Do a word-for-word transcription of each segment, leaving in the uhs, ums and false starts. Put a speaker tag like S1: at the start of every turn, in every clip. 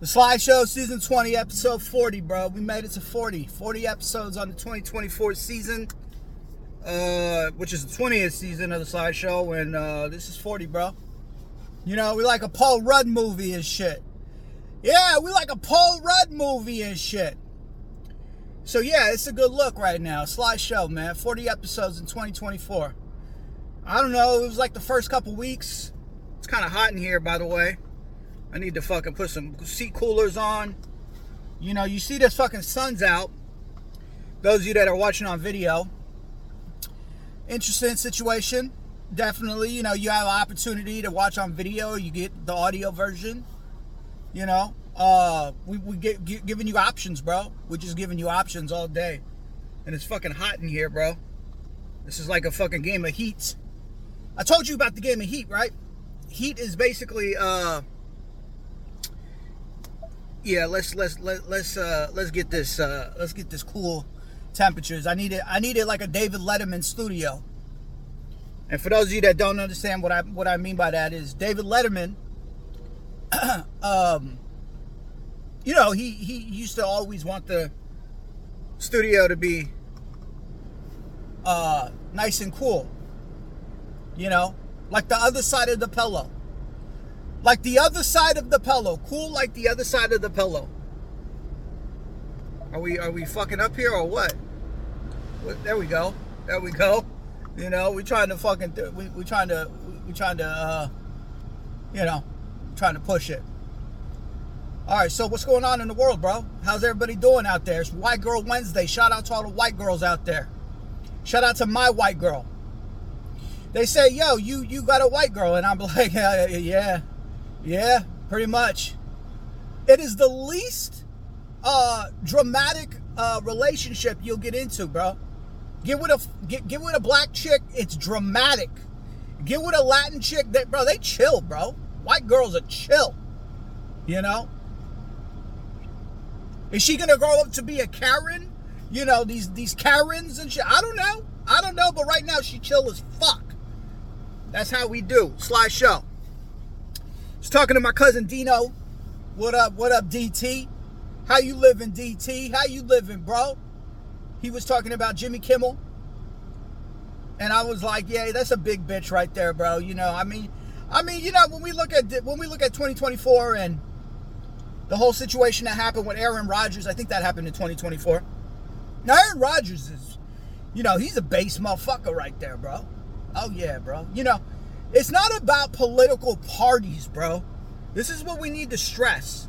S1: The Slideshow, season twenty, episode forty, bro. We made it to forty. forty episodes on the twenty twenty-four season, uh, which is the twentieth season of the Slideshow, and uh, this is forty, bro. You know, we like a Paul Rudd movie and shit. Yeah, we like a Paul Rudd movie and shit. So yeah, it's a good look right now. Slideshow, man. forty episodes in twenty twenty-four. I don't know, it was like the first couple weeks. It's kind of hot in here, by the way. I need to fucking put some seat coolers on. You know, you see this fucking sun's out. Those of you that are watching on video. Interesting situation. Definitely, you know, you have an opportunity to watch on video. You get the audio version. You know, uh, we, we get, get giving you options, bro. We're just giving you options all day. And it's fucking hot in here, bro. This is like a fucking game of Heat. I told you about the game of Heat, right? Heat is basically, uh... Yeah, let's let's let, let's uh let's get this uh let's get this cool temperatures. I need it I need it like a David Letterman studio. And for those of you that don't understand what I what I mean by that is David Letterman um you know, he he used to always want the studio to be uh nice and cool. You know, like the other side of the pillow. Like the other side of the pillow. Cool like the other side of the pillow. Are we are we fucking up here or what? There we go. There we go. You know, we trying to fucking we we trying to we trying to uh you know, trying to push it. All right, so what's going on in the world, bro? How's everybody doing out there? It's White Girl Wednesday. Shout out to all the white girls out there. Shout out to my white girl. They say, "Yo, you you got a white girl." And I'm like, "Yeah, yeah. Yeah, pretty much." It is the least uh, dramatic uh, relationship you'll get into, bro. Get with a get, get with a black chick, it's dramatic. Get with a Latin chick, that bro, they chill, bro. White girls are chill. You know? Is she gonna grow up to be a Karen? You know, these these Karens and shit. I don't know. I don't know, but right now she chill as fuck. That's how we do. Slideshow. I was talking to my cousin Dino. What up, what up, D T? How you living, D T? How you living, bro? He was talking about Jimmy Kimmel. And I was like, yeah, that's a big bitch right there, bro. You know, I mean, I mean, you know, when we look at when we look at twenty twenty-four and the whole situation that happened with Aaron Rodgers, I think that happened in twenty twenty-four. Now, Aaron Rodgers is, you know, he's a base motherfucker right there, bro. Oh, yeah, bro. You know, it's not about political parties, bro. This is what we need to stress.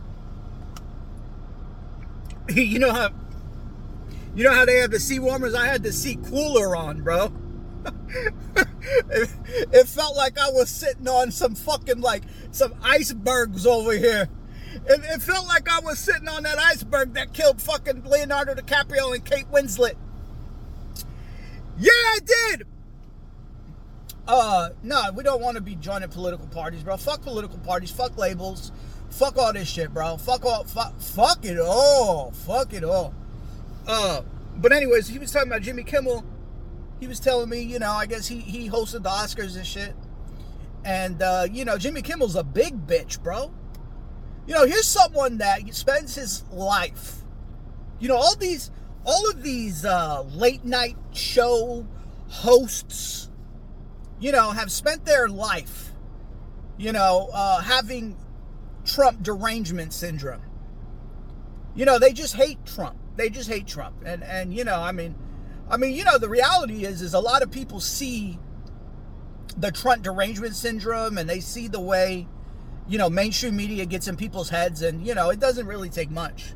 S1: You know how you know how they have the seat warmers? I had the seat cooler on, bro. it, it felt like I was sitting on some fucking, like, some icebergs over here. It, it felt like I was sitting on that iceberg that killed fucking Leonardo DiCaprio and Kate Winslet. Yeah, I did! Uh, no, we don't want to be joining political parties, bro. Fuck political parties. Fuck labels. Fuck all this shit, bro. Fuck all. Fuck, fuck it all. Fuck it all. Uh, but anyways, he was talking about Jimmy Kimmel. He was telling me, you know, I guess he, he hosted the Oscars and shit. And, uh, you know, Jimmy Kimmel's a big bitch, bro. You know, here's someone that spends his life. You know, all these, all of these, uh, late night show hosts, you know, have spent their life, you know, uh, having Trump derangement syndrome. You know, they just hate Trump. They just hate Trump. And, and you know, I mean, I mean, you know, the reality is, is a lot of people see the Trump derangement syndrome and they see the way, you know, mainstream media gets in people's heads. And, you know, it doesn't really take much.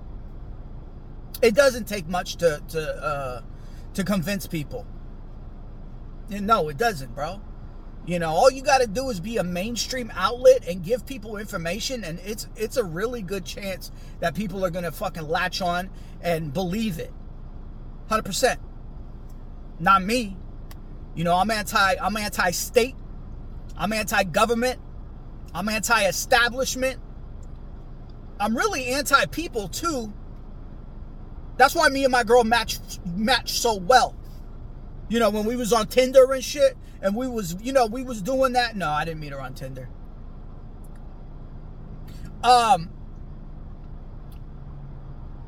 S1: It doesn't take much to, to, uh, to convince people. No, it doesn't, bro. You know, all you got to do is be a mainstream outlet and give people information, and it's it's a really good chance that people are going to fucking latch on and believe it. one hundred percent. Not me. You know, I'm anti I'm anti-state. I'm anti-government. I'm anti-establishment. I'm really anti-people too. That's why me and my girl match match so well. You know, when we was on Tinder and shit, and we was, you know, we was doing that. No, I didn't meet her on Tinder. Um,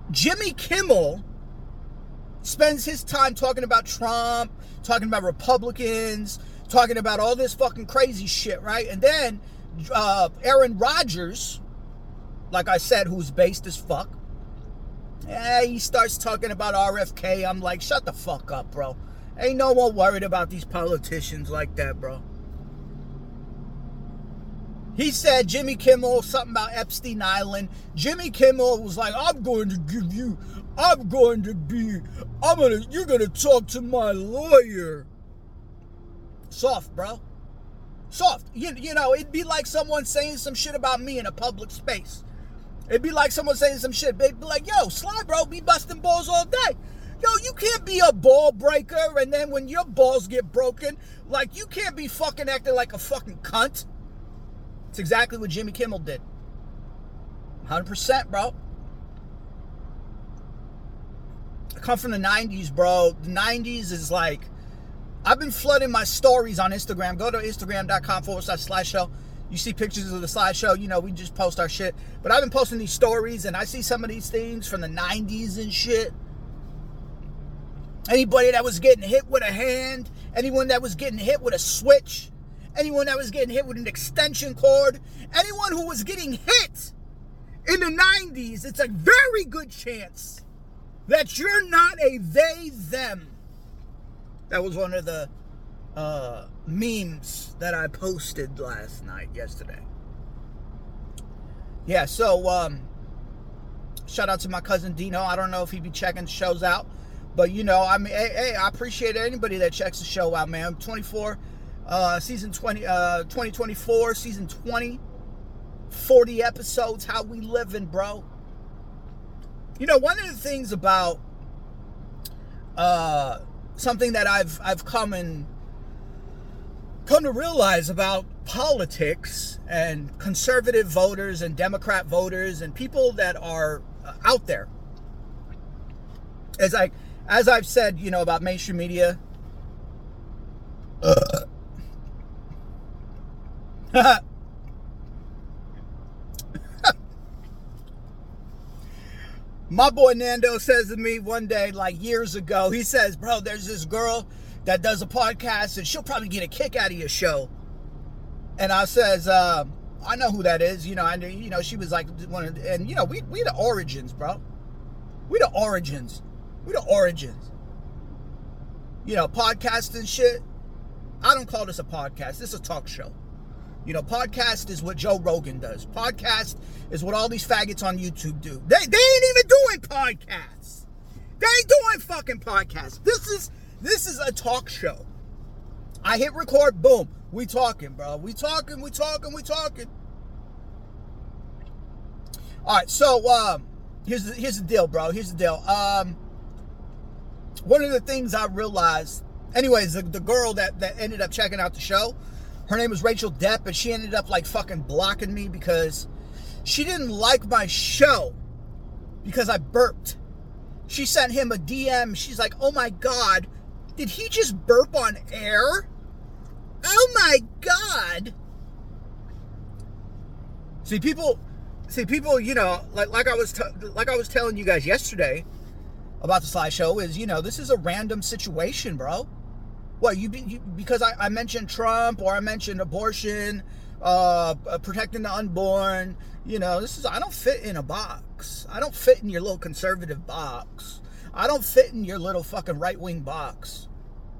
S1: Jimmy Kimmel spends his time talking about Trump, talking about Republicans, talking about all this fucking crazy shit, right? And then uh, Aaron Rodgers, like I said, who's based as fuck, eh, he starts talking about R F K. I'm like, shut the fuck up, bro. Ain't no one worried about these politicians like that, bro. He said, Jimmy Kimmel, something about Epstein Island. Jimmy Kimmel was like, I'm going to give you, I'm going to be, I'm going to, you're going to talk to my lawyer. Soft, bro. Soft. You, you know, it'd be like someone saying some shit about me in a public space. It'd be like someone saying some shit. They'd be like, yo, Sly, bro, be busting balls all day. Yo, you can't be a ball breaker, and then when your balls get broken, like, you can't be fucking acting like a fucking cunt. It's exactly what Jimmy Kimmel did. one hundred percent, bro. I come from the nineties, bro. The nineties is like, I've been flooding my stories on Instagram. Go to Instagram.com forward slash slideshow. You see pictures of the slideshow. You know, we just post our shit. But I've been posting these stories, and I see some of these things from the nineties and shit. Anybody that was getting hit with a hand, anyone that was getting hit with a switch, anyone that was getting hit with an extension cord, anyone who was getting hit in the nineties, it's a very good chance that you're not a they, them. That was one of the uh, memes that I posted last night, yesterday. Yeah, so um, shout out to my cousin Dino. I don't know if he be checking shows out, but you know, I mean, hey, hey, I appreciate anybody that checks the show out, man. twenty-four, uh, season twenty, uh, twenty twenty-four, season twenty, forty episodes. How we living, bro? You know, one of the things about uh, something that I've I've come and come to realize about politics and conservative voters and Democrat voters and people that are out there, as I as I've said, you know, about mainstream media. Uh. My boy Nando says to me one day, like years ago, he says, bro, there's this girl that does a podcast and she'll probably get a kick out of your show. And I says, uh, I know who that is. You know, I knew, you know, she was like one of the, and you know, we we the origins, bro. We the origins. We the origins. You know, podcasting shit. I don't call this a podcast. This is a talk show. You know, podcast is what Joe Rogan does. Podcast is what all these faggots on YouTube do. They, they ain't even doing podcasts. They ain't doing fucking podcasts. This is this is a talk show. I hit record, boom. We talking, bro. We talking, we talking, we talking. All right, so um, here's the, here's the deal, bro. Here's the deal. Um, one of the things I realized, anyways, the, the girl that, that ended up checking out the show, her name was Rachel Depp, and she ended up like fucking blocking me because she didn't like my show because I burped. She sent him a D M. She's like, oh my God, did he just burp on air? Oh my God. See, people, see, people, you know, like, like I was, t- like I was telling you guys yesterday about the slideshow is, you know, this is a random situation, bro. What, you, you because I, I mentioned Trump or I mentioned abortion, uh, protecting the unborn, you know, this is, I don't fit in a box. I don't fit in your little conservative box. I don't fit in your little fucking right-wing box.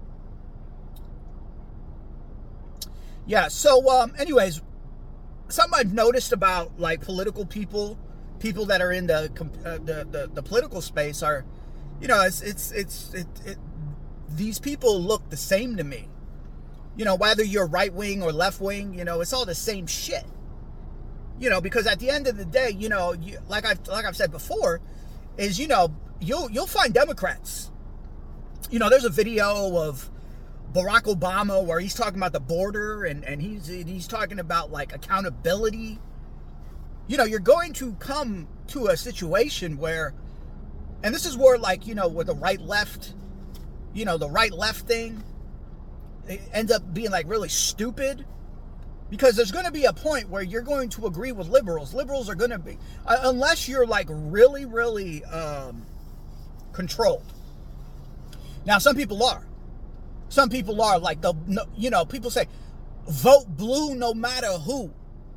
S1: Yeah, so, um, anyways, something I've noticed about, like, political people, people that are in the, uh, the, the, the political space are, you know, it's, it's, it's, it, it, these people look the same to me. You know, whether you're right-wing or left-wing, you know, it's all the same shit. You know, because at the end of the day, you know, you, like I've, like I've said before, is, you know, you'll, you'll find Democrats. You know, there's a video of Barack Obama where he's talking about the border and, and he's he's talking about like accountability. You know, you're going to come to a situation where, and this is where, like, you know, where the right left, you know, the right left thing, it ends up being like really stupid. Because there's going to be a point where you're going to agree with liberals. Liberals are going to be, uh, unless you're like really, really um, controlled. Now, some people are. Some people are like, the, you know, people say, vote blue no matter who.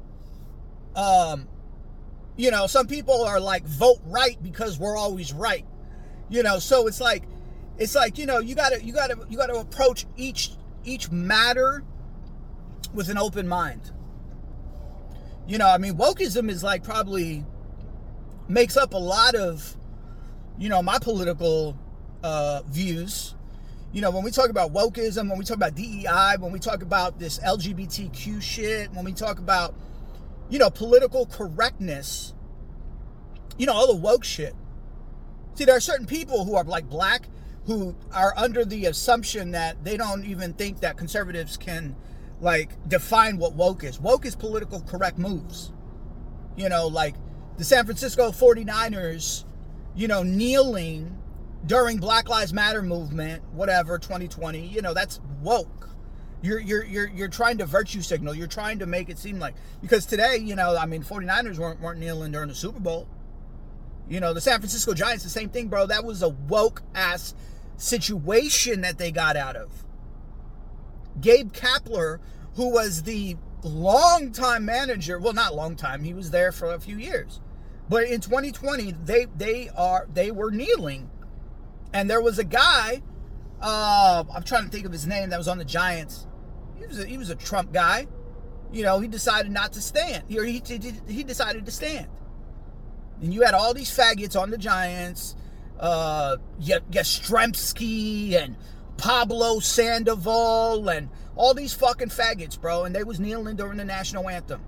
S1: Um, you know, some people are like, vote right because we're always right. You know, so it's like, it's like, you know, you gotta, you gotta, you gotta approach each, each matter with an open mind. You know, I mean, wokeism is like probably makes up a lot of, you know, my political uh, views. You know, when we talk about wokeism, when we talk about D E I, when we talk about this L G B T Q shit, when we talk about, you know, political correctness, you know, all the woke shit. See, there are certain people who are like black who are under the assumption that they don't even think that conservatives can like define what woke is. Woke is political correct moves. You know, like the San Francisco forty-niners, you know, kneeling during Black Lives Matter movement, whatever, twenty twenty, you know, that's woke. You're you're you're you're trying to virtue signal. You're trying to make it seem like, because today, you know, I mean, forty-niners weren't weren't kneeling during the Super Bowl. You know, the San Francisco Giants, the same thing, bro. That was a woke ass situation that they got out of. Gabe Kapler, who was the longtime manager, well, not long time, he was there for a few years. But in twenty twenty, they they are they were kneeling. And there was a guy, uh, I'm trying to think of his name, that was on the Giants. He was a, he was a Trump guy. You know, he decided not to stand. He, he, he decided to stand. And you had all these faggots on the Giants, uh, Yastrzemski and Pablo Sandoval and all these fucking faggots, bro. And they was kneeling during the national anthem.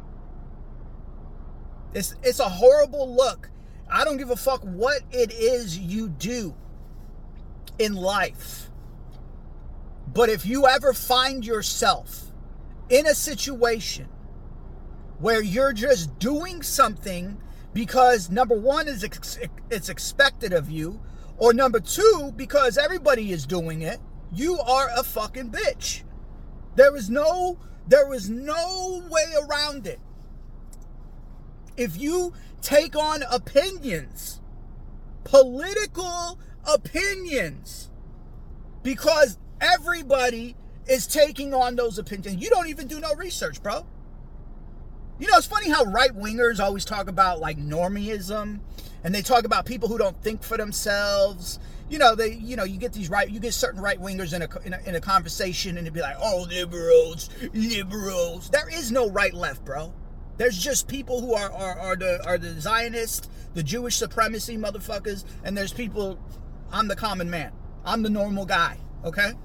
S1: It's, it's a horrible look. I don't give a fuck what it is you do in life. But if you ever find yourself in a situation where you're just doing something because number one is ex- it's expected of you, or number two, because everybody is doing it, you are a fucking bitch. There is no, there is no way around it. If you take on opinions, political opinions, because everybody is taking on those opinions, you don't even do no research, bro. You know, it's funny how right-wingers always talk about, like, normieism, and they talk about people who don't think for themselves. You know, they, you know, you get these right, you get certain right-wingers in a, in a, in a conversation, and they'd be like, oh, liberals, liberals. There is no right-left, bro. There's just people who are, are, are the, are the Zionist, the Jewish supremacy motherfuckers, and there's people, I'm the common man. I'm the normal guy, okay?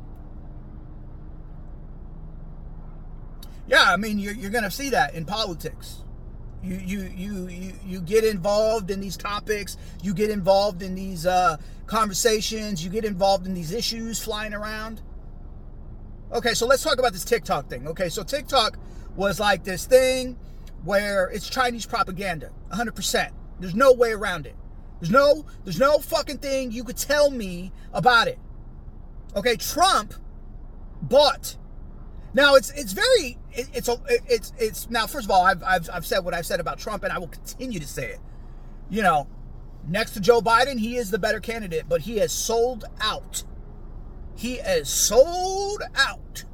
S1: Yeah, I mean, you're, you're going to see that in politics. You, you, you, you, you get involved in these topics. You get involved in these uh, conversations. You get involved in these issues flying around. Okay, so let's talk about this TikTok thing. Okay, so TikTok was like this thing where it's Chinese propaganda, one hundred percent. There's no way around it. There's no, there's no fucking thing you could tell me about it. Okay, Trump bought. Now it's it's very it, it's a it's it's now first of all I've I've I've said what I've said about Trump, and I will continue to say it. You know, next to Joe Biden, he is the better candidate, but he has sold out. He has sold out.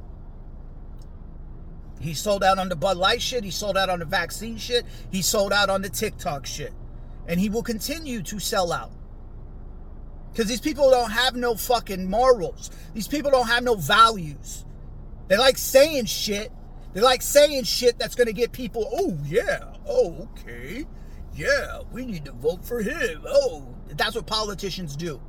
S1: He sold out on the Bud Light shit. He sold out on the vaccine shit. He sold out on the TikTok shit. And he will continue to sell out. Because these people don't have no fucking morals. These people don't have no values. They like saying shit. They like saying shit that's going to get people, oh, yeah. Oh, okay. Yeah, we need to vote for him. Oh, that's what politicians do.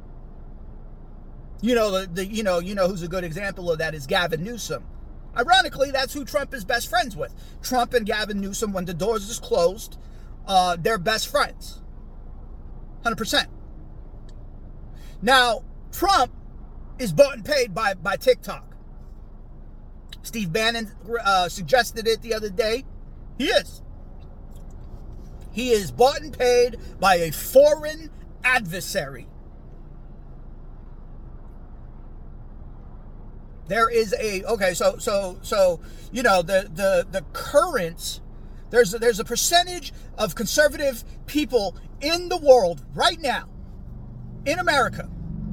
S1: You know, the, the you know, you know who's a good example of that is Gavin Newsom. Ironically, that's who Trump is best friends with. Trump and Gavin Newsom, when the doors is closed, uh, they're best friends. one hundred percent. Now, Trump is bought and paid by, by TikTok. Steve Bannon uh, suggested it the other day. He is. He is bought and paid by a foreign adversary. There is a okay, so so so you know the the the current there's a, there's a percentage of conservative people in the world right now, in America,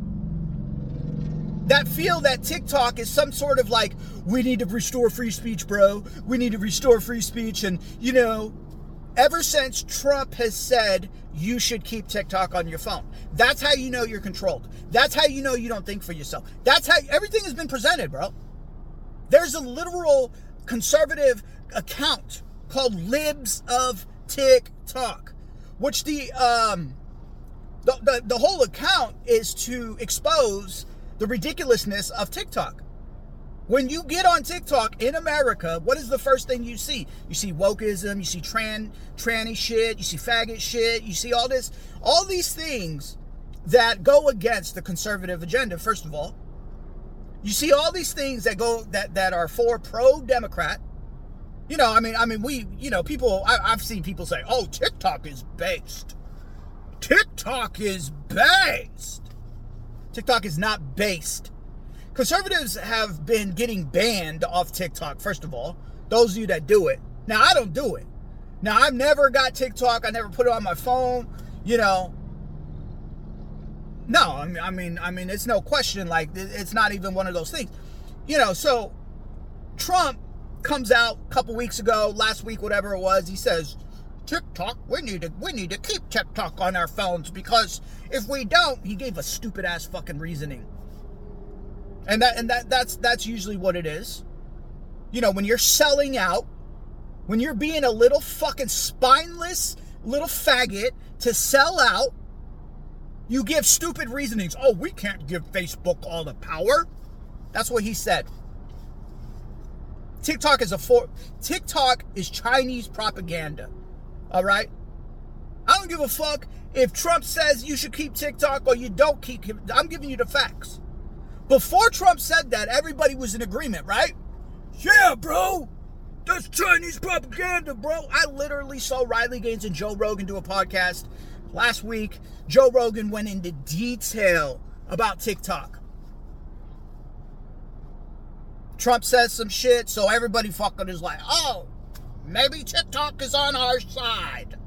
S1: that feel that TikTok is some sort of like, we need to restore free speech, bro. We need to restore free speech. And, you know, ever since Trump has said you should keep TikTok on your phone, that's how you know you're controlled. That's how you know you don't think for yourself. That's how everything has been presented, bro. There's a literal conservative account called Libs of TikTok, which the um the, the, the whole account is to expose the ridiculousness of TikTok. When you get on TikTok in America, what is the first thing you see? You see wokeism, you see tran, tranny shit, you see faggot shit, you see all this, all these things that go against the conservative agenda, first of all. You see all these things that go, that, that are for pro-Democrat. You know, I mean, I mean, we, you know, people, I, I've seen people say, oh, TikTok is based. TikTok is based. TikTok is not based. Conservatives have been getting banned off TikTok, first of all. Those of you that do it. Now, I don't do it. Now, I've never got TikTok. I never put it on my phone. You know. No, I mean, I mean, I mean, it's no question. Like, it's not even one of those things. You know, so Trump comes out a couple weeks ago, last week, whatever it was. He says, TikTok, we need to we need to keep TikTok on our phones because if we don't, he gave a stupid ass fucking reasoning. And that and that that's that's usually what it is. You know, when you're selling out, when you're being a little fucking spineless little faggot to sell out, you give stupid reasonings. Oh, we can't give Facebook all the power. That's what he said. TikTok is a for TikTok is Chinese propaganda. All right? I don't give a fuck if Trump says you should keep TikTok or you don't keep it. I'm giving you the facts. Before Trump said that, everybody was in agreement, right? Yeah, bro. That's Chinese propaganda, bro. I literally saw Riley Gaines and Joe Rogan do a podcast last week. Joe Rogan went into detail about TikTok. Trump says some shit, so everybody fucking is like, oh, maybe TikTok is on our side.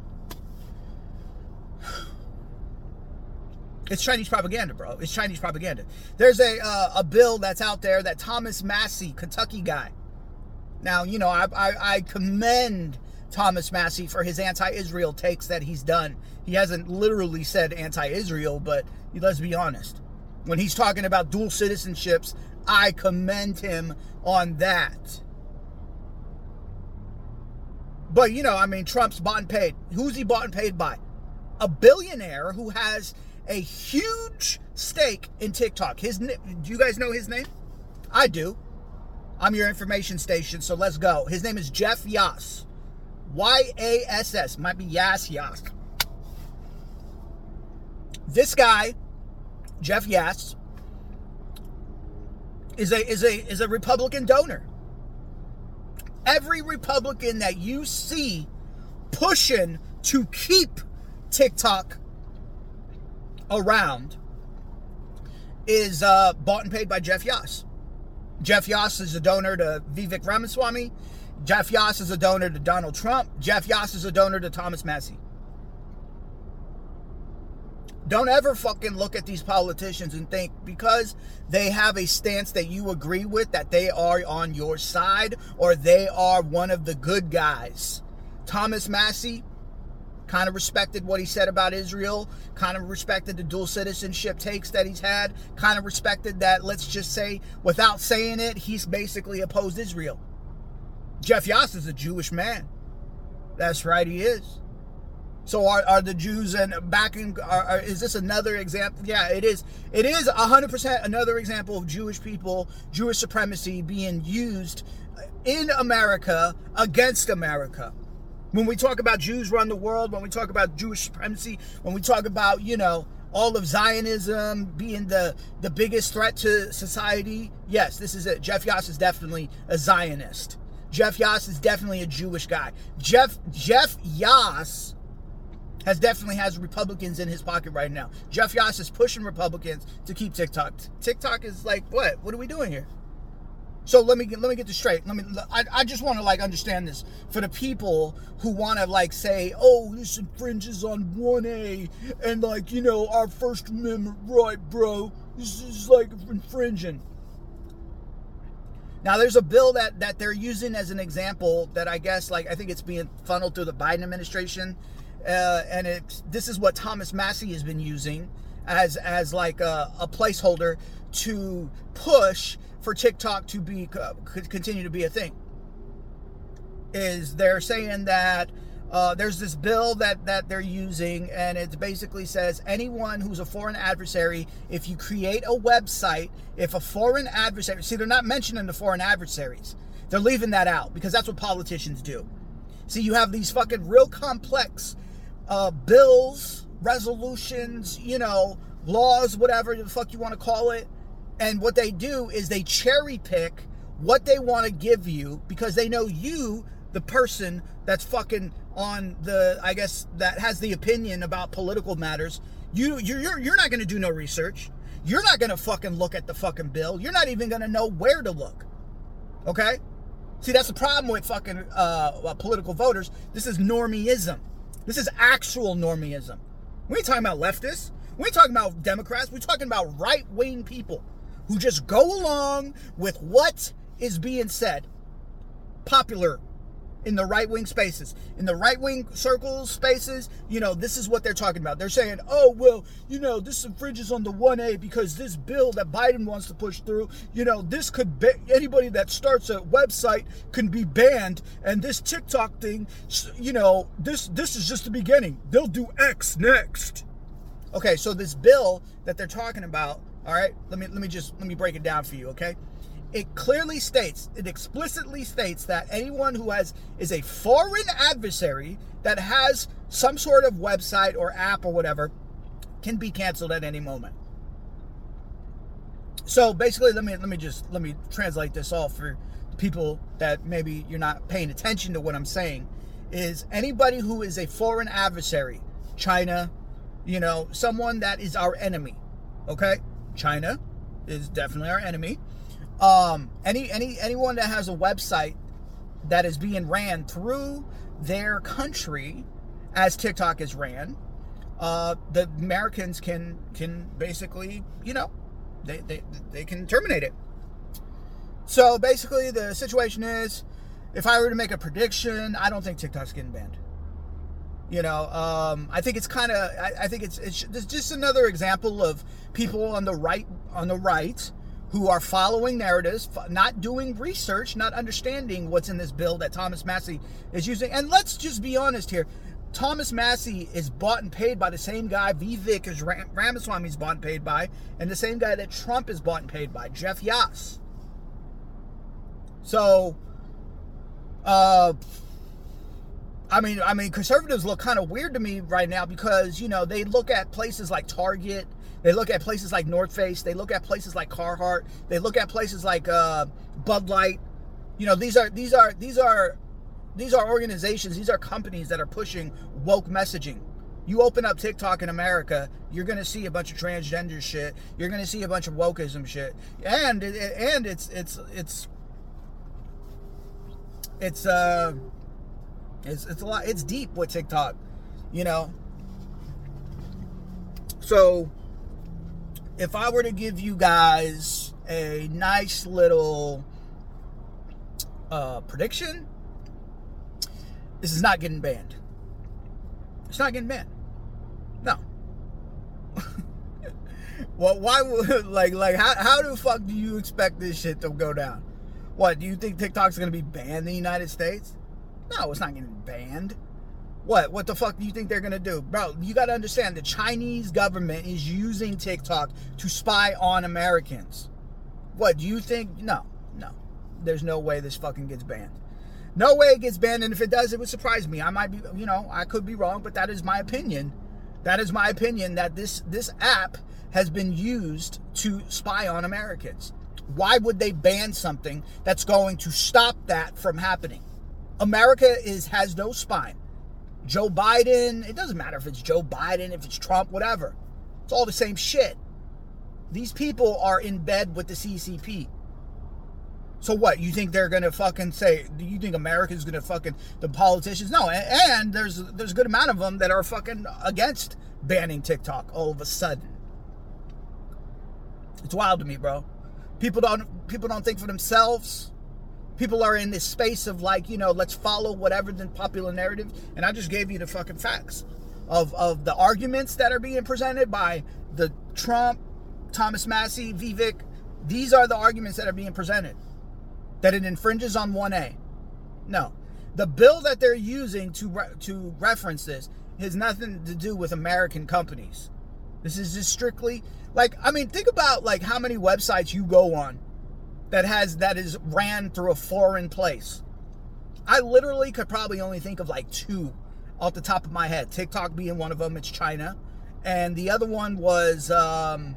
S1: It's Chinese propaganda, bro. It's Chinese propaganda. There's a uh, a bill that's out there that Thomas Massie, Kentucky guy. Now, you know, I, I, I commend Thomas Massie for his anti-Israel takes that he's done. He hasn't literally said anti-Israel, but let's be honest. When he's talking about dual citizenships, I commend him on that. But, you know, I mean, Trump's bought and paid. Who's he bought and paid by? A billionaire who has a huge stake in TikTok. His, do you guys know his name? I do. I'm your information station, so let's go. His name is Jeff Yass. Y A S S. Might be Yass Yass. This guy, Jeff Yass, is a is a is a Republican donor. Every Republican that you see pushing to keep TikTok around is uh, bought and paid by Jeff Yass. Jeff Yass is a donor to Vivek Ramaswamy. Jeff Yass is a donor to Donald Trump. Jeff Yass is a donor to Thomas Massie. Don't ever fucking look at these politicians and think because they have a stance that you agree with that they are on your side or they are one of the good guys. Thomas Massie kind of respected what he said about Israel, kind of respected the dual citizenship takes that he's had, kind of respected that, let's just say, without saying it, he's basically opposed Israel. Jeff Yass is a Jewish man. That's right, he is. So are, are the Jews and backing, are, are, is this another example? Yeah, it is. It is one hundred percent another example of Jewish people, Jewish supremacy being used in America against America. When we talk about Jews run the world, when we talk about Jewish supremacy, when we talk about, you know, all of Zionism being the, the biggest threat to society, yes, this is it. Jeff Yass is definitely a Zionist. Jeff Yass is definitely a Jewish guy. Jeff Jeff Yass has definitely has Republicans in his pocket right now. Jeff Yass is pushing Republicans to keep TikTok. TikTok is like, what? What are we doing here? So let me get, let me get this straight. Let me. I, I just want to like understand this for the people who want to like say, oh, this infringes on one A and like you know our First Amendment right, bro. This is like infringing. Now there's a bill that that they're using as an example that I guess like I think it's being funneled through the Biden administration, uh, and it's this is what Thomas Massie has been using as as like a, a placeholder to push for TikTok to be uh, continue to be a thing. Is they're saying that uh, there's this bill that that they're using, and it basically says anyone who's a foreign adversary, if you create a website, if a foreign adversary, see, they're not mentioning the foreign adversaries, they're leaving that out because that's what politicians do. See, you have these fucking real complex uh, bills, resolutions, you know, laws, whatever the fuck you want to call it. And what they do is they cherry pick what they want to give you because they know you, the person that's fucking on the, I guess, that has the opinion about political matters. You, you're, you're not going to do no research. You're not going to fucking look at the fucking bill. You're not even going to know where to look. Okay? See, that's the problem with fucking uh, political voters. This is normieism. This is actual normieism. We ain't talking about leftists. We ain't talking about Democrats. We're talking about right-wing people who just go along with what is being said. Popular in the right-wing spaces. In the right-wing circles, spaces, you know, this is what they're talking about. They're saying, oh, well, you know, this infringes on the one A because this bill that Biden wants to push through, you know, this could be, anybody that starts a website can be banned, and this TikTok thing, you know, this this is just the beginning. They'll do X next. Okay, so this bill that they're talking about, all right, let me let me just let me break it down for you, okay? It clearly states, it explicitly states that anyone who has is a foreign adversary that has some sort of website or app or whatever can be canceled at any moment. So basically, let me let me just let me translate this all for people that maybe you're not paying attention to what I'm saying. Is anybody who is a foreign adversary, China, you know, someone that is our enemy, okay? China is definitely our enemy. Um, any any anyone that has a website that is being ran through their country, as TikTok is ran, uh, the Americans can can basically, you know, they they they can terminate it. So basically, the situation is, if I were to make a prediction, I don't think TikTok's getting banned. You know, um, I think it's kind of, I, I think it's, it's it's just another example of people on the right, on the right, who are following narratives, not doing research, not understanding what's in this bill that Thomas Massie is using. And let's just be honest here, Thomas Massie is bought and paid by the same guy Vivek is Ram- Ramaswamy is bought and paid by, and the same guy that Trump is bought and paid by, Jeff Yass. So, uh. I mean, I mean, conservatives look kind of weird to me right now because, you know, they look at places like Target, they look at places like North Face, they look at places like Carhartt, they look at places like uh, Bud Light. You know, these are these are these are these are organizations, these are companies that are pushing woke messaging. You open up TikTok in America, you're going to see a bunch of transgender shit. You're going to see a bunch of wokeism shit, and and it's it's it's it's uh. It's it's a lot. It's deep with TikTok, you know. So, if I were to give you guys a nice little uh, prediction, this is not getting banned. It's not getting banned. No. Well, why would like like how how the fuck do you expect this shit to go down? What, do you think TikTok's gonna be banned in the United States? No, it's not getting banned. What? What the fuck do you think they're going to do? Bro, you got to understand the Chinese government is using TikTok to spy on Americans. What, do you think? No, no. There's no way this fucking gets banned. No way it gets banned, and if it does, it would surprise me. I might be, you know, I could be wrong, but that is my opinion. That is my opinion that this, this app has been used to spy on Americans. Why would they ban something that's going to stop that from happening? America is has no spine. Joe Biden, it doesn't matter if it's Joe Biden, if it's Trump, whatever. It's all the same shit. These people are in bed with the C C P. So what? You think they're gonna fucking say? Do you think America's gonna fucking the politicians? No, and, and there's there's a good amount of them that are fucking against banning TikTok all of a sudden. It's wild to me, bro. People don't people don't think for themselves. People are in this space of like, you know, let's follow whatever the popular narrative. And I just gave you the fucking facts of of the arguments that are being presented by the Trump, Thomas Massie, Vivek. These are the arguments that are being presented. That it infringes on one A. No. The bill that they're using to re- to reference this has nothing to do with American companies. This is just strictly, like, I mean, think about, like, how many websites you go on that has, that is ran through a foreign place. I literally could probably only think of, like, two off the top of my head. TikTok being one of them, it's China. And the other one was, um,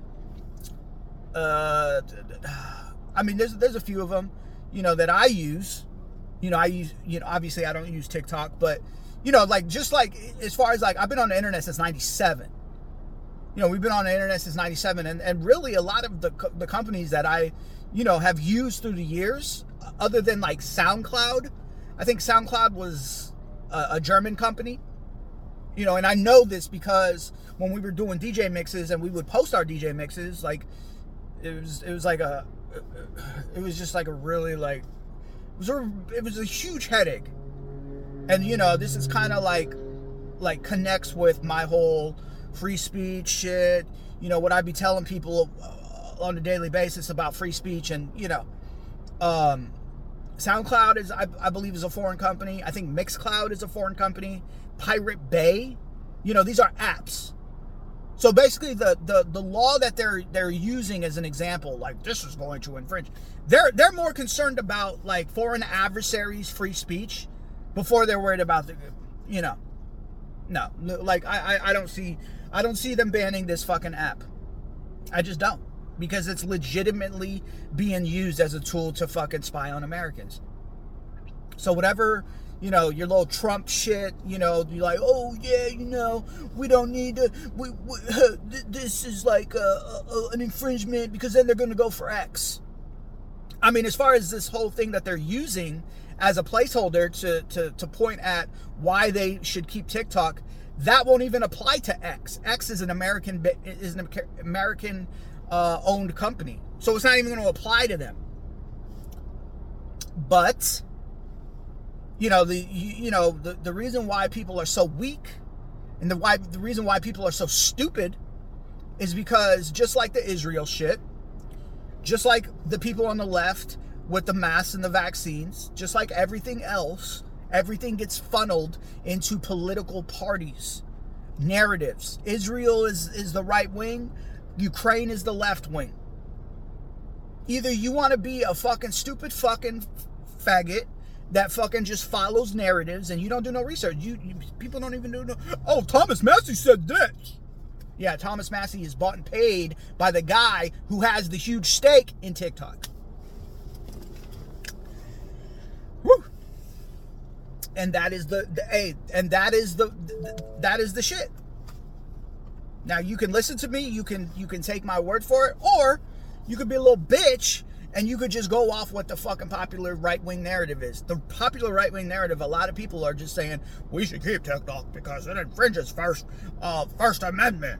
S1: uh, I mean, there's there's a few of them, you know, that I use. You know, I use, you know, obviously I don't use TikTok, but, you know, like, just like, as far as, like, I've been on the internet since ninety-seven. You know, we've been on the internet since ninety-seven, and, and really a lot of the the companies that I, you know, have used through the years, other than, like, SoundCloud. I think SoundCloud was a, a German company. You know, and I know this because when we were doing D J mixes and we would post our D J mixes, like, it was, it was like a, it was just like a really, like, it was a, it was a huge headache. And, you know, this is kind of like, like connects with my whole free speech shit. You know, what I be telling people uh, on a daily basis about free speech. And, you know, um, SoundCloud is, I, I believe, is a foreign company. I think Mixcloud is a foreign company. Pirate Bay, you know, these are apps. So basically, the, the, the law that they're they're using as an example, like, this is going to infringe. They're they're more concerned about, like, foreign adversaries' free speech before they're worried about the, you know, no, like I, I I don't see I don't see them banning this fucking app. I just don't, because it's legitimately being used as a tool to fucking spy on Americans. So whatever, you know, your little Trump shit, you know, you're like, oh yeah, you know, we don't need to, we, we uh, this is like a, a, an infringement because then they're going to go for X. I mean, as far as this whole thing that they're using as a placeholder to, to, to point at why they should keep TikTok, that won't even apply to X. X is an American, is an American uh, owned company. So it's not even going to apply to them. But, you know, the you know the, the reason why people are so weak and the why the reason why people are so stupid is because, just like the Israel shit, just like the people on the left with the masks and the vaccines, just like everything else, everything gets funneled into political parties, narratives. Israel is, is the right wing, Ukraine is the left wing. Either you want to be a fucking stupid fucking faggot that fucking just follows narratives and you don't do no research. You, you people don't even do no. Oh, Thomas Massie said this. Yeah, Thomas Massie is bought and paid by the guy who has the huge stake in TikTok. Woo. And that is the, the hey, and that is the, the that is the shit. Now you can listen to me, you can you can take my word for it, or you could be a little bitch and you could just go off what the fucking popular right-wing narrative is. The popular right-wing narrative, a lot of people are just saying, we should keep TikTok because it infringes first, uh, First Amendment.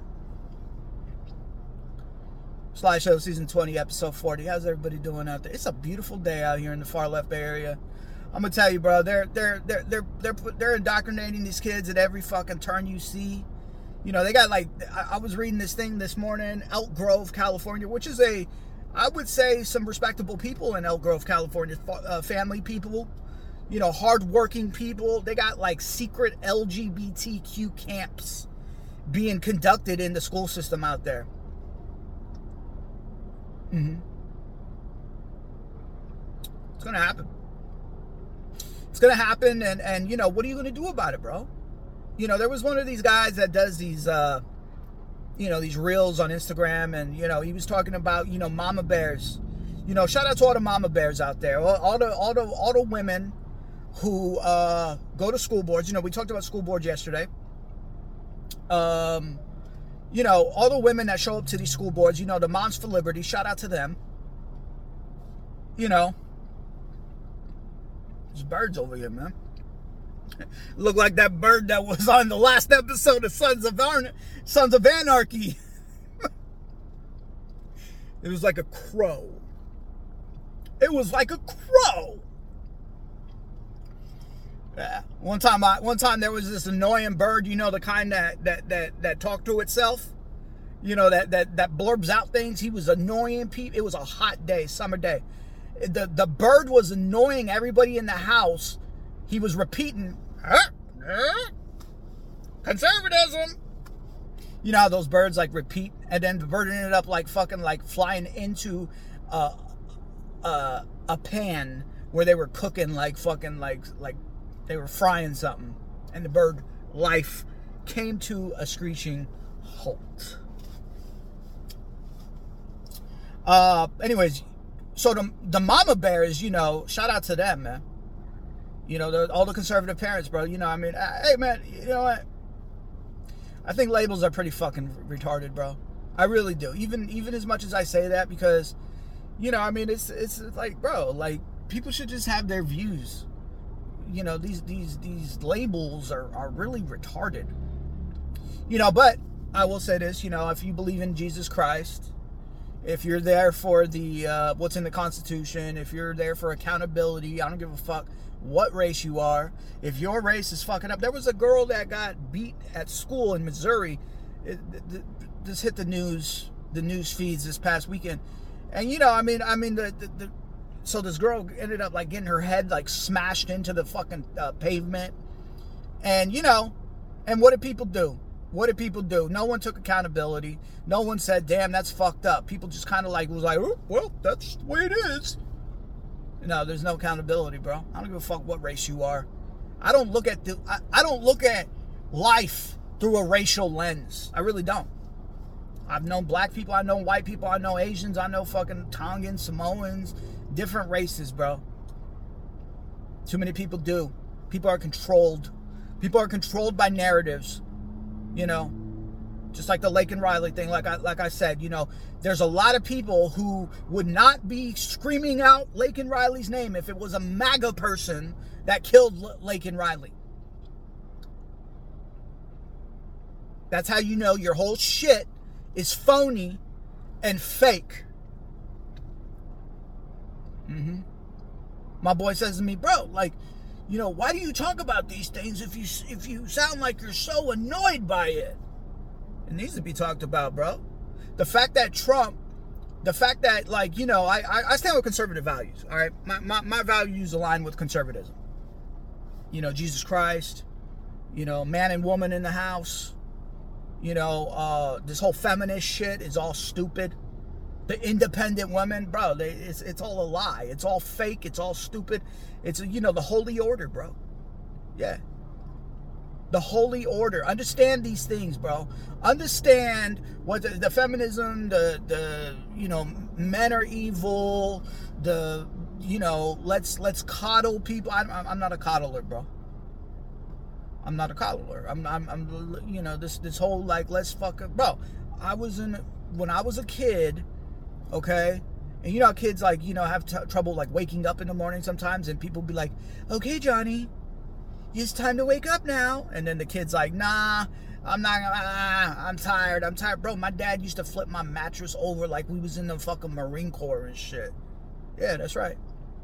S1: Slideshow Season twenty, Episode forty. How's everybody doing out there? It's a beautiful day out here in the far left Bay Area. I'm gonna tell you, bro, they're, they're, they're, they're, they're, they're indoctrinating these kids at every fucking turn you see. You know, they got like, I, I was reading this thing this morning, Elk Grove, California, which is a, I would say, some respectable people in Elk Grove, California, uh, family people, you know, hardworking people. They got like secret L G B T Q camps being conducted in the school system out there. Mm-hmm. It's gonna happen. It's gonna happen, and and you know, what are you gonna do about it, bro? You know, there was one of these guys that does these, uh, you know, these reels on Instagram, and, you know, he was talking about, you know, mama bears. You know, shout out to all the mama bears out there, all, all the all the all the women who uh, go to school boards. You know, we talked about school boards yesterday. Um, you know, all the women that show up to these school boards. You know, the Moms for Liberty. Shout out to them. You know, There's birds over here, man. Look like that bird that was on the last episode of Sons of Ar- Sons of Anarchy. It was like a crow. It was like a crow. Yeah. One time, I, one time there was this annoying bird. You know, the kind that that that that talked to itself. You know, that that that blurbs out things. He was annoying people. It was a hot day, summer day. The the bird was annoying everybody in the house. He was repeating, huh? Huh? Conservatism. You know how those birds like repeat, and then the bird ended up like fucking like flying into uh, uh, a pan where they were cooking like fucking like like they were frying something, and the bird life came to a screeching halt. Uh, anyways, so the the mama bears, you know, shout out to them, man. You know, the, all the conservative parents, bro. You know, I mean, uh, hey, man, you know what? I think labels are pretty fucking retarded, bro. I really do. Even even as much as I say that, because, you know, I mean, it's it's like, bro, like, people should just have their views. You know, these these these labels are, are really retarded. You know, but I will say this, you know, if you believe in Jesus Christ, if you're there for the uh, what's in the Constitution, if you're there for accountability, I don't give a fuck what race you are. If your race is fucking up, there was a girl that got beat at school in Missouri. It, it, it, this hit the news, the news feeds this past weekend, and you know, I mean, I mean, the, the, the so this girl ended up like getting her head like smashed into the fucking uh, pavement, and you know, and what did people do? What did people do? No one took accountability. No one said, damn, that's fucked up. People just kind of like was like, oh, well, that's the way it is. No, there's no accountability, bro. I don't give a fuck what race you are. I don't look at the I, I don't look at life through a racial lens. I really don't. I've known black people, I know white people, I know Asians, I know fucking Tongans, Samoans, different races, bro. Too many people do. People are controlled. People are controlled by narratives. You know, just like the Laken Riley thing, like I like I said, you know, there's a lot of people who would not be screaming out Laken Riley's name if it was a MAGA person that killed L- Laken Riley. That's how you know your whole shit is phony and fake. Mm-hmm. My boy says to me, bro, like, you know, why do you talk about these things if you if you sound like you're so annoyed by it? It needs to be talked about, bro. The fact that Trump, the fact that, like, you know, I, I, I stand with conservative values, all right? My, my, my values align with conservatism. You know, Jesus Christ, you know, man and woman in the house, you know, uh, this whole feminist shit is all stupid. The independent women, bro, they, it's it's all a lie. It's all fake. It's all stupid. It's, you know, the holy order, bro. Yeah. The holy order. Understand these things, bro. Understand what the, the feminism, the, the, you know, men are evil, the, you know, let's, let's coddle people. I'm, I'm not a coddler, bro. I'm not a coddler. I'm, I'm, I'm, you know, this, this whole, like, let's fuck it. Bro, I was in, when I was a kid, okay, and you know how kids, like, you know, have t- trouble, like, waking up in the morning sometimes, and people be like, okay, Johnny, it's time to wake up now. And then the kid's like, nah, I'm not gonna, ah, I'm tired, I'm tired. Bro, my dad used to flip my mattress over like we was in the fucking Marine Corps and shit. Yeah, that's right.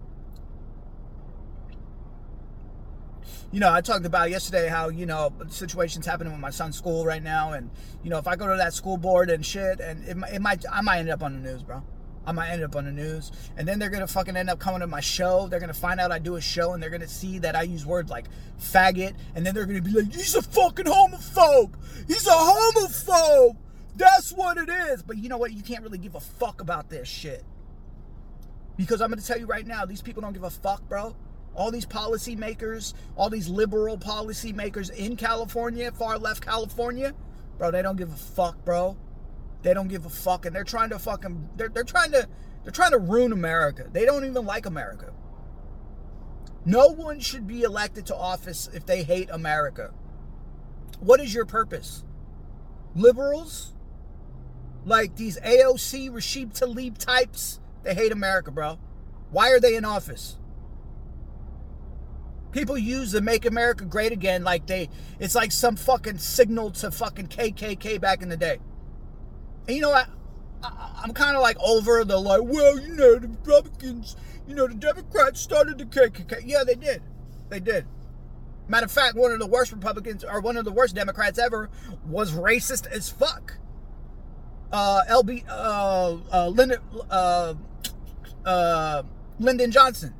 S1: You know, I talked about yesterday how, you know, situations happening with my son's school right now. And, you know, if I go to that school board and shit, and it, it might, I might end up on the news, bro. I might end up on the news. And then they're going to fucking end up coming to my show. They're going to find out I do a show, and they're going to see that I use words like faggot. And then they're going to be like, he's a fucking homophobe. He's a homophobe. That's what it is. But you know what? You can't really give a fuck about this shit. Because I'm going to tell you right now, these people don't give a fuck, bro. All these policy makers, all these liberal policy makers in California, far left California, bro, they don't give a fuck, bro. They don't give a fuck, and they're trying to fucking, they're, they're trying to, they're trying to ruin America. They don't even like America. No one should be elected to office if they hate America. What is your purpose? Liberals? Like these A O C, Rashid Tlaib types, they hate America, bro. Why are they in office? People use the Make America Great Again like they, it's like some fucking signal to fucking K K K back in the day. And you know what? I, I'm kind of like over the like, well, you know, the Republicans, you know, the Democrats started the K K K. Yeah, they did. They did. Matter of fact, one of the worst Republicans, or one of the worst Democrats ever, was racist as fuck. Uh, L B, uh, uh, Lyndon, uh, uh, Lyndon Johnson.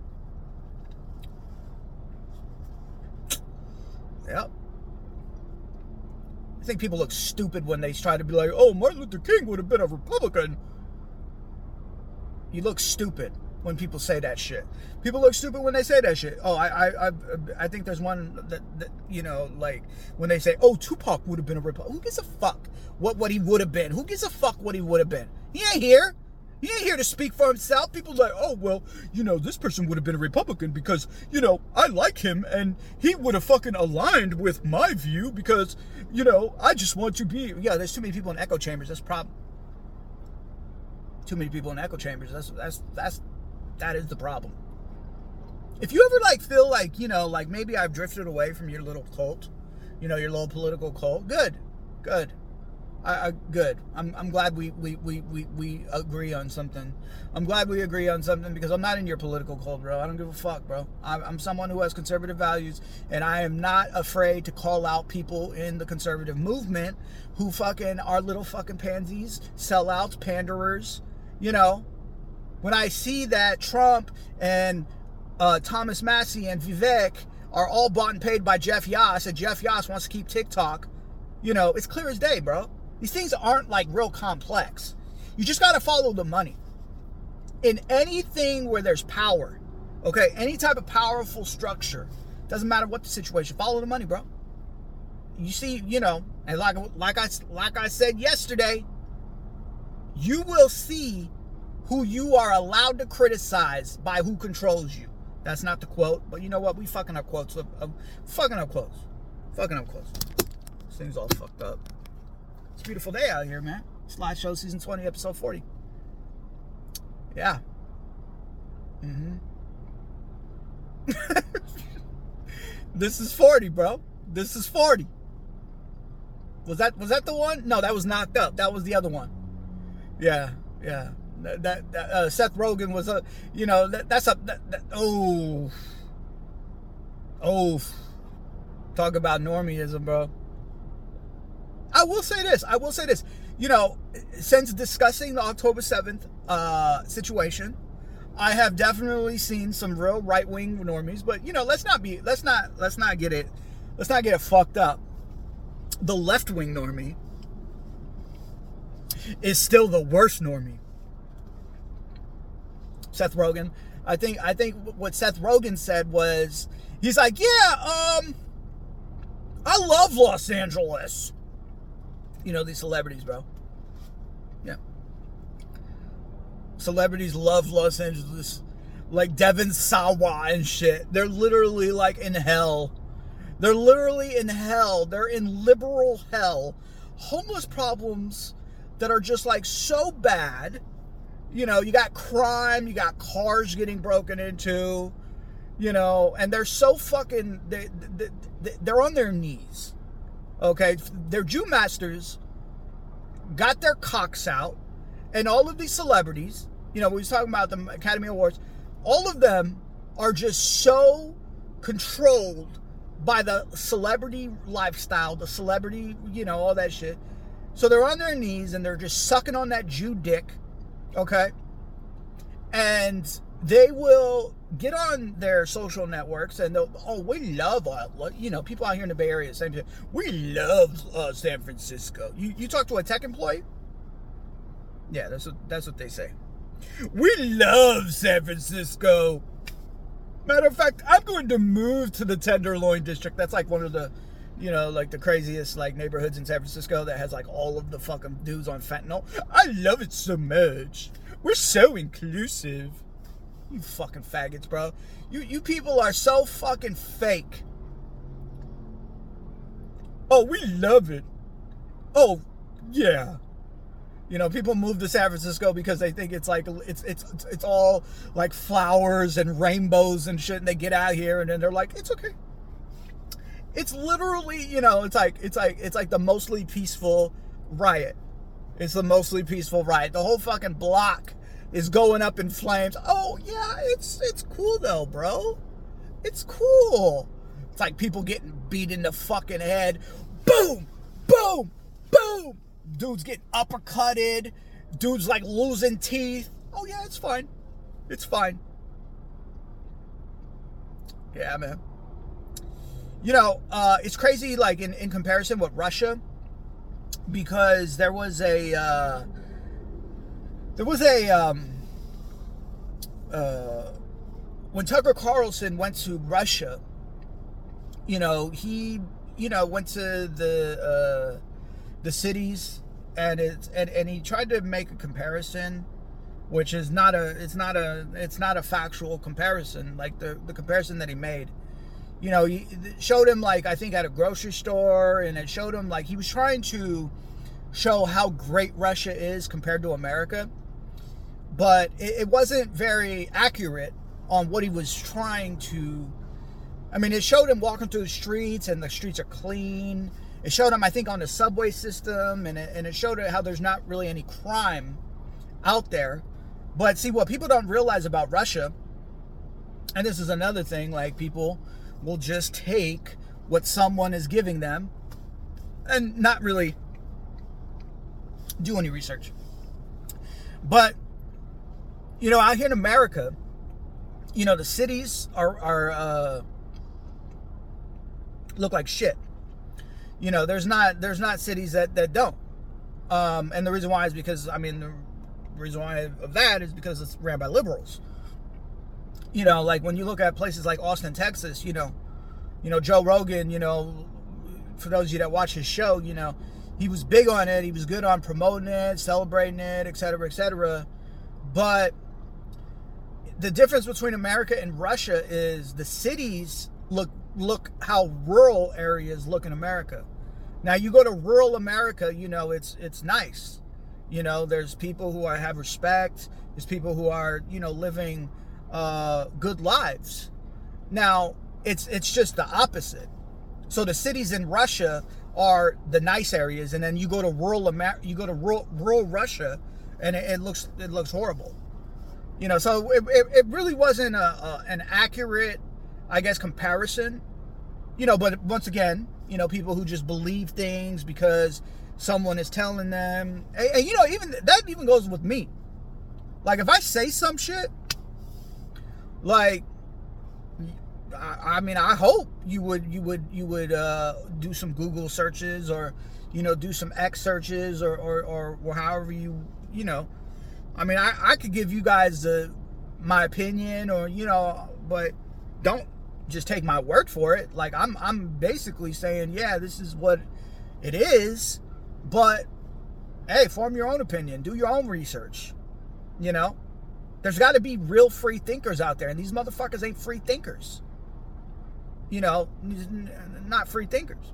S1: Yep. I think people look stupid when they try to be like, oh, Martin Luther King would have been a Republican. You look stupid when people say that shit. People look stupid when they say that shit. Oh, I I I, I think there's one that, that, you know, like, when they say, oh, Tupac would have been a Republican. Who gives a fuck what, what he would have been? Who gives a fuck what he would have been? He ain't here. He ain't here to speak for himself. People like, oh, well, you know, this person would have been a Republican because, you know, I like him and he would have fucking aligned with my view because, you know, I just want to be. Yeah, there's too many people in echo chambers. That's a problem. Too many people in echo chambers. That's, that's, that's, that is the problem. If you ever, like, feel like, you know, like maybe I've drifted away from your little cult, you know, your little political cult, good, good. I, I good. I'm I'm glad we, we, we, we, we agree on something. I'm glad we agree on something because I'm not in your political cult, bro. I don't give a fuck, bro. I'm, I'm someone who has conservative values, and I am not afraid to call out people in the conservative movement who fucking are little fucking pansies, sellouts, panderers. You know, when I see that Trump and uh, Thomas Massey and Vivek are all bought and paid by Jeff Yass, and Jeff Yass wants to keep TikTok, you know, it's clear as day, bro. These things aren't like real complex. You just got to follow the money. In anything where there's power, okay, any type of powerful structure, doesn't matter what the situation, follow the money, bro. You see, you know, and like like I like I said yesterday, you will see who you are allowed to criticize by who controls you. That's not the quote, but you know what? We fucking up quotes. Uh, uh, fucking up quotes. Fucking up quotes. This thing's all fucked up. It's a beautiful day out here, man. Slideshow season twenty, episode forty. Yeah. Mm-hmm. This is forty, bro. This is forty. Was that was that the one? No, that was Knocked Up. That was the other one. Yeah, yeah. That, that, that uh, Seth Rogen was a, you know, that, that's a, that, that, oh, oh, talk about normieism, bro. I will say this. I will say this. You know, since discussing the October seventh uh, situation, I have definitely seen some real right-wing normies. But you know, let's not be. Let's not. Let's not get it. Let's not get it fucked up. The left-wing normie is still the worst normie. Seth Rogen. I think. I think what Seth Rogen said was, he's like, yeah, um, I love Los Angeles. You know, these celebrities, bro. Yeah. Celebrities love Los Angeles. Like Devin Sawa and shit. They're literally like in hell. They're literally in hell. They're in liberal hell. Homeless problems that are just like so bad. You know, you got crime. You got cars getting broken into. You know, and they're so fucking... They, they, they're on their knees. Okay, their Jew masters got their cocks out, and all of these celebrities, you know, we was talking about the Academy Awards, all of them are just so controlled by the celebrity lifestyle, the celebrity, you know, all that shit. So they're on their knees, and they're just sucking on that Jew dick, okay? And they will get on their social networks and they'll, oh, we love, uh, you know, people out here in the Bay Area, same thing. We love uh, San Francisco. You you talk to a tech employee? Yeah, that's what, that's what they say. We love San Francisco. Matter of fact, I'm going to move to the Tenderloin District. That's like one of the, you know, like the craziest like neighborhoods in San Francisco that has like all of the fucking dudes on fentanyl. I love it so much. We're so inclusive. You fucking faggots, bro. You you people are so fucking fake. Oh, we love it. Oh, yeah. You know, people move to San Francisco because they think it's like it's it's it's all like flowers and rainbows and shit, and they get out here and then they're like, it's okay. It's literally, you know, it's like it's like it's like the mostly peaceful riot. It's the mostly peaceful riot. The whole fucking block is going up in flames. Oh yeah, it's it's cool though, bro. It's cool. It's like people getting beat in the fucking head. Boom, boom, boom. Dudes getting uppercutted. Dudes like losing teeth. Oh yeah, it's fine. It's fine. Yeah, man. You know, uh, it's crazy, like, in, in comparison with Russia, because there was a, uh, there was a, um, uh, when Tucker Carlson went to Russia, you know, he, you know, went to the, uh, the cities, and it's and, and he tried to make a comparison, which is not a it's not a it's not a factual comparison, like the the comparison that he made. You know, he showed him, like, I think at a grocery store, and it showed him, like, he was trying to show how great Russia is compared to America, but it, it wasn't very accurate on what he was trying to. I mean, it showed him walking through the streets, and the streets are clean. It showed him, I think, on the subway system, and it, and it showed how there's not really any crime out there. But see, what people don't realize about Russia, and this is another thing, like, people will just take what someone is giving them and not really do any research. But, you know, out here in America, you know, the cities are, are uh, look like shit. You know, there's not there's not cities that, that don't. Um, and the reason why is because, I mean, the reason why of that is because it's ran by liberals. You know, like when you look at places like Austin, Texas, you know, you know, Joe Rogan, you know, for those of you that watch his show, you know, he was big on it. He was good on promoting it, celebrating it, et cetera, et cetera. But the difference between America and Russia is the cities look look how rural areas look in America. Now, you go to rural America, you know, it's it's nice. You know, there's people who are, have respect. There's people who are, you know, living uh, good lives. Now, it's it's just the opposite. So the cities in Russia are the nice areas, and then you go to rural Amer- you go to rural, rural Russia, and it, it looks it looks horrible. You know, so it it, it really wasn't a, a an accurate, I guess, comparison. You know, but once again, you know, people who just believe things because someone is telling them, and, and you know, even that even goes with me. Like, if I say some shit, like, I, I mean, I hope you would you would you would uh, do some Google searches, or, you know, do some X searches, or or, or, or however you you know. I mean, I, I could give you guys the my opinion, or, you know, but don't just take my word for it. Like, I'm I'm basically saying, yeah, this is what it is, but hey, form your own opinion, do your own research. You know, there's got to be real free thinkers out there, and these motherfuckers ain't free thinkers. You know, not free thinkers.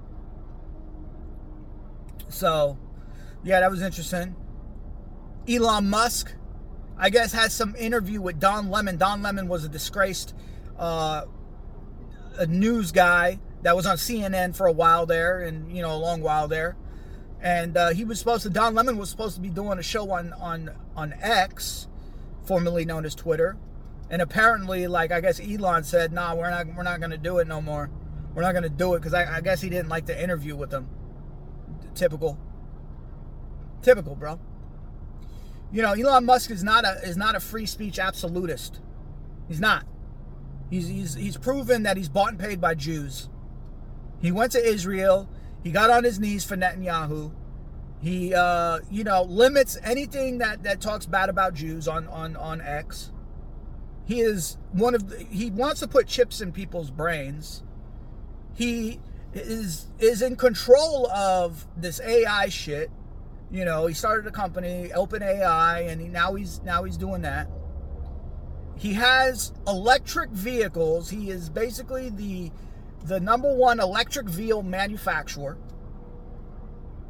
S1: So, yeah, that was interesting. Elon Musk, I guess, had some interview with Don Lemon. Don Lemon was a disgraced uh, a news guy that was on C N N for a while there, and, you know, a long while there. And uh, he was supposed to, Don Lemon was supposed to be doing a show on, on, on X, formerly known as Twitter. And apparently, like, I guess Elon said, nah, we're not we're not going to do it no more. We're not going to do it, because I, I guess he didn't like the interview with them. Typical. Typical, bro. You know, Elon Musk is not a is not a free speech absolutist. He's not. He's he's he's proven that he's bought and paid by Jews. He went to Israel. He got on his knees for Netanyahu. He, uh, you know, limits anything that, that talks bad about Jews on, on, on X. He is one of the, he wants to put chips in people's brains. He is is in control of this A I shit. You know, he started a company, OpenAI, and he, now he's now he's doing that. He has electric vehicles. He is basically the the number one electric vehicle manufacturer.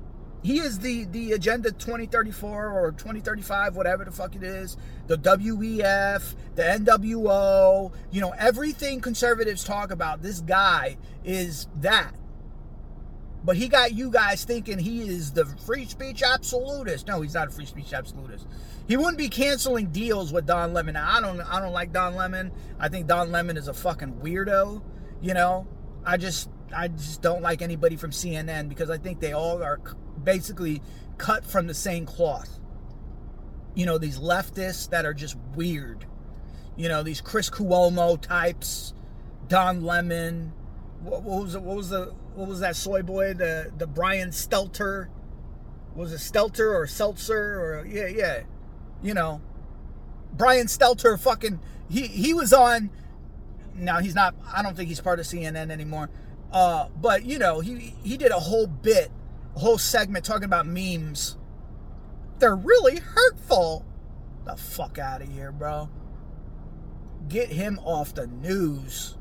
S1: He is the, the Agenda twenty thirty-four or twenty thirty-five, whatever the fuck it is. The W E F, the N W O, you know, everything conservatives talk about, this guy is that. But he got you guys thinking he is the free speech absolutist. No, he's not a free speech absolutist. He wouldn't be canceling deals with Don Lemon. Now, I don't I don't like Don Lemon. I think Don Lemon is a fucking weirdo, you know. I just I just don't like anybody from C N N because I think they all are basically cut from the same cloth. You know, these leftists that are just weird. You know, these Chris Cuomo types, Don Lemon, what, what was it, what was the what was that soy boy, the the Brian Stelter? Was it Stelter or Seltzer or yeah, yeah. You know, Brian Stelter fucking he he was on. Now he's not, I don't think he's part of C N N anymore. Uh, but you know, he he did a whole bit, a whole segment talking about memes. They're really hurtful. The fuck out of here, bro. Get him off the news.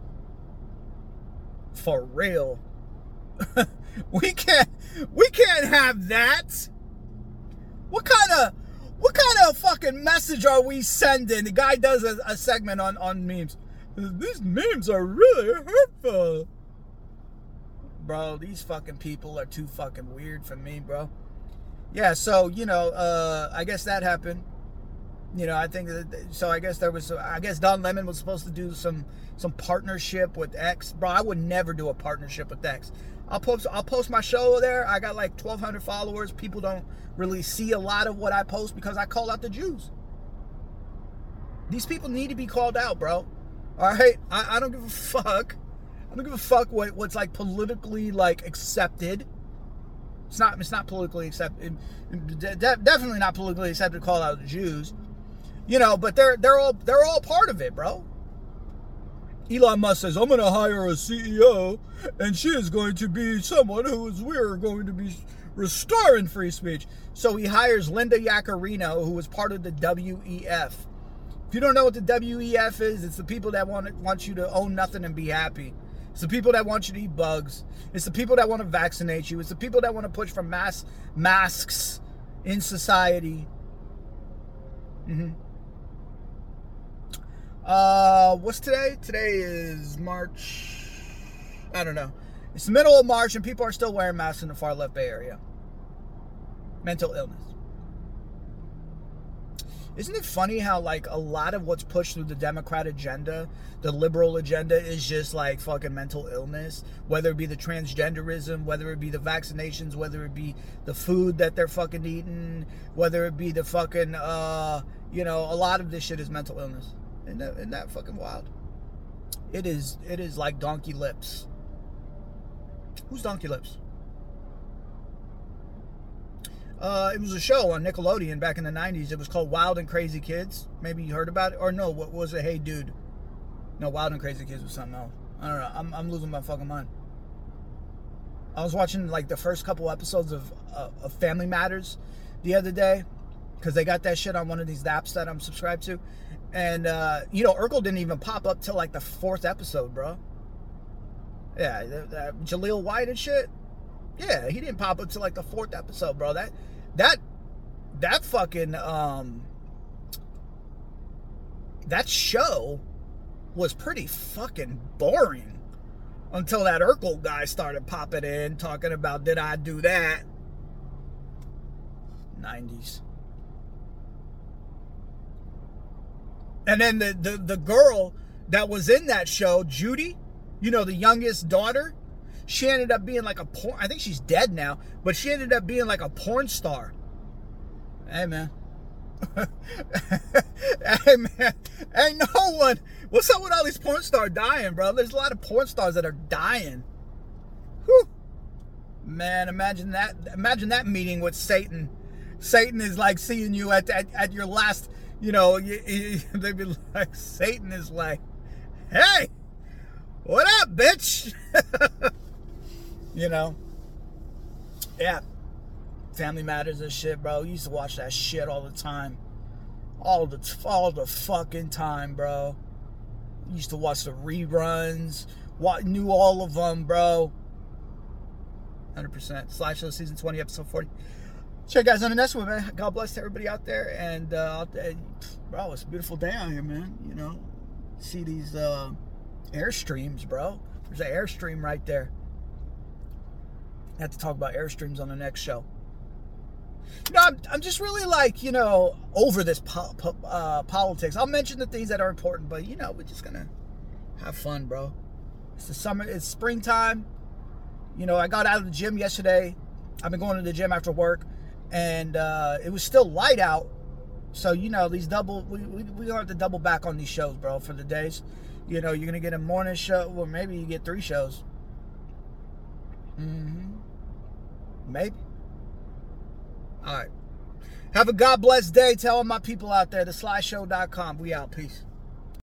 S1: For real. we can't we can't have that. What kind of what kind of fucking message are we sending? The guy does a, a segment on, on memes. These memes are really hurtful. Bro, these fucking people are too fucking weird for me, bro. Yeah, so, you know, uh, I guess that happened. You know, I think, that, so I guess there was, I guess Don Lemon was supposed to do some, some partnership with X. Bro, I would never do a partnership with X. I'll post, I'll post my show there. I got like twelve hundred followers. People don't really see a lot of what I post because I call out the Jews. These people need to be called out, bro. All right, I, I don't give a fuck. I don't give a fuck what, what's like politically like accepted. It's not. It's not politically accepted. De- definitely not politically accepted to call out the Jews. You know, but they're they're all they're all part of it, bro. Elon Musk says, "I'm going to hire a C E O, and she is going to be someone who is we're going to be restoring free speech." So he hires Linda Yaccarino, who was part of the W E F. If you don't know what the W E F is, it's the people that want want you to own nothing and be happy. It's the people that want you to eat bugs. It's the people that want to vaccinate you. It's the people that want to push for mass masks in society. Mm-hmm. Uh, what's today? Today is March. I don't know. It's the middle of March and people are still wearing masks in the far left Bay Area. Mental illness. Isn't it funny how, like, a lot of what's pushed through the Democrat agenda, the liberal agenda, is just, like, fucking mental illness? Whether it be the transgenderism, whether it be the vaccinations, whether it be the food that they're fucking eating, whether it be the fucking, uh, you know, a lot of this shit is mental illness. Isn't that, isn't that fucking wild? It is, it is like Donkey Lips. Who's Donkey Lips? Uh, it was a show on Nickelodeon back in the nineties. It was called Wild and Crazy Kids. Maybe you heard about it. Or no, what was it? Hey Dude. No, Wild and Crazy Kids was something else. I don't know. I'm, I'm losing my fucking mind. I was watching like the first couple episodes of, uh, of Family Matters the other day. Because they got that shit on one of these apps that I'm subscribed to. And, uh, you know, Urkel didn't even pop up till like the fourth episode, bro. Yeah, the, the, Jaleel White and shit. Yeah, he didn't pop up till like the fourth episode, bro. That, that, that fucking, um, that show was pretty fucking boring until that Urkel guy started popping in, talking about, did I do that? nineties. And then the, the, the girl that was in that show, Judy, you know, the youngest daughter, she ended up being like a porn, I think she's dead now, but she ended up being like a porn star. Hey, man. Hey, man. Ain't no one. What's up with all these porn stars dying, bro? There's a lot of porn stars that are dying. Whew. Man, imagine that. Imagine that meeting with Satan. Satan is like seeing you at, at, at your last, you know, you, you, they'd be like, Satan is like, hey, what up, bitch? You know? Yeah. Family Matters and shit, bro. You used to watch that shit all the time. All the all the fucking time, bro. You used to watch the reruns. What, knew all of them, bro. one hundred percent. Sly Show Season twenty, Episode forty. Check you guys on the next one, man. God bless to everybody out there. And, uh, bro, it's a beautiful day out here, man. You know, see these uh, Airstreams, bro. There's an Airstream right there. I have to talk about Airstreams on the next show. You know, I'm, I'm just really like, you know, over this po- po- uh, politics. I'll mention the things that are important, but, you know, we're just going to have fun, bro. It's the summer. It's springtime. You know, I got out of the gym yesterday. I've been going to the gym after work. And uh, it was still light out. So, you know, these double, we, we, we don't have to double back on these shows, bro, for the days. You know, you're going to get a morning show. Well, maybe you get three shows. Mm-hmm. Maybe. All right. Have a God bless day. Tell all my people out there, the sly show dot com. We out. Peace.